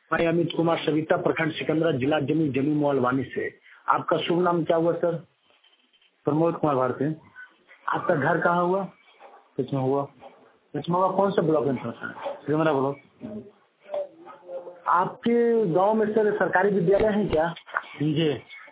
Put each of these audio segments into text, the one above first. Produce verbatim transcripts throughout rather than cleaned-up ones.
मैं अमित कुमार सविता प्रखंड सिकंदरा जिला जमी जमी मोहलवानी से। आपका शुभ नाम क्या हुआ सर? प्रमोद कुमार भारती। आपका घर कहाँ हुआ? किसमें हुआ? किसमें कौन सा ब्लॉक में था सर? सिकंदरा ब्लॉक। आपके गांव में सर सरकारी विद्यालय है क्या? जी।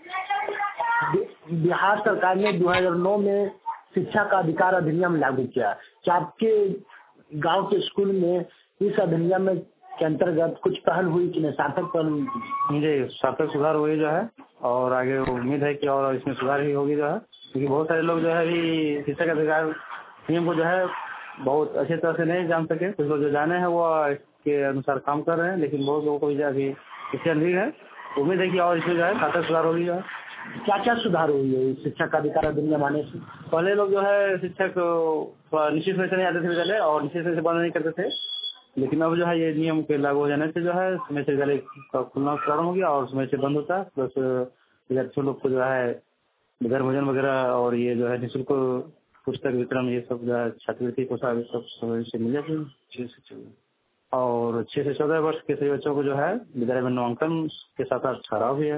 बिहार सरकार ने दो हज़ार नौ में शिक्षा का अधिकार अधिनियम लागू किया। क्या आपके गांव के स्कूल में इस अधिनियम के अंतर्गत कुछ पहल हुई कि नहीं? सार्थक पहल? जी, सार्थक सुधार हुई जो है, और आगे उम्मीद है कि और इसमें सुधार ही होगी जो है, क्योंकि बहुत सारे लोग जो है अभी शिक्षा का अधिकार नियम को जो है बहुत अच्छी तरह से नहीं जान सके। कुछ लोग जो जाने हैं वो इसके अनुसार काम कर रहे हैं, लेकिन बहुत लोगों को भी अभी इससे अनभिज्ञ है। उम्मीद है कि और इसमें जो है सार्थक सुधार होगी जो है। क्या क्या सुधार हुई है शिक्षा का अधिकार अधिनियम आने से? पहले लोग जो है शिक्षक निश्चित समय से नहीं आते थे विद्यालय और निश्चित समय से बंद नहीं करते थे, लेकिन अब जो है ये नियम के लागू हो जाने से जो है समय से विद्यालय का खुलना प्रारंभ हो गया और समय से बंद होता है। प्लस विद्यार्थियों लोग को जो है घर भोजन वगैरह और ये जो है निःशुल्क पुस्तक वितरण ये सब जो है छात्रवृत्ति कोषा सब से मिल जाती है छह से चौदह और छह से चौदह वर्ष के सभी बच्चों को जो है विद्यालय में नामांकन के साथ साथ ठहराव भी है।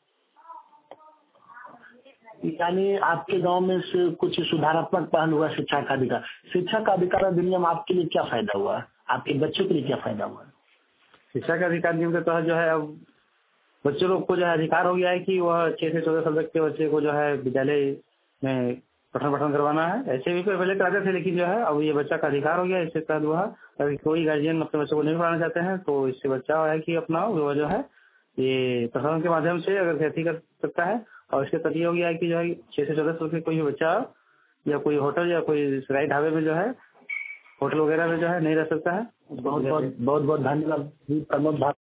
यानी आपके गांव में से कुछ सुधारात्मक पहल हुआ शिक्षा का अधिकार। शिक्षा का अधिकार अधिनियम आपके लिए क्या फायदा हुआ? आपके बच्चों के लिए क्या फायदा हुआ? शिक्षा का अधिकार नियम के तहत जो है अब बच्चों लोग को जो है अधिकार हो गया है कि वह छह से चौदह साल तक के बच्चे को जो है विद्यालय में पठन पाठन करवाना है। ऐसे भी पहले कराते थे, लेकिन जो है अब ये बच्चा का अधिकार हो गया। इसके तहत वह अगर कोई गार्जियन अपने बच्चों को नहीं पढ़ाना चाहते हैं तो इससे बच्चा है कि अपना वो जो है ये प्रशासन के माध्यम से अगर खेती कर सकता है। और इसके तहत ये हो गया है कि जो है छह से चौदह साल के कोई बच्चा या कोई होटल या कोई सरकारी ढाबे में जो है होटल वगैरह में जो है नहीं रह सकता है। बहुत बहुत बहुत बहुत धन्यवाद प्रमोद।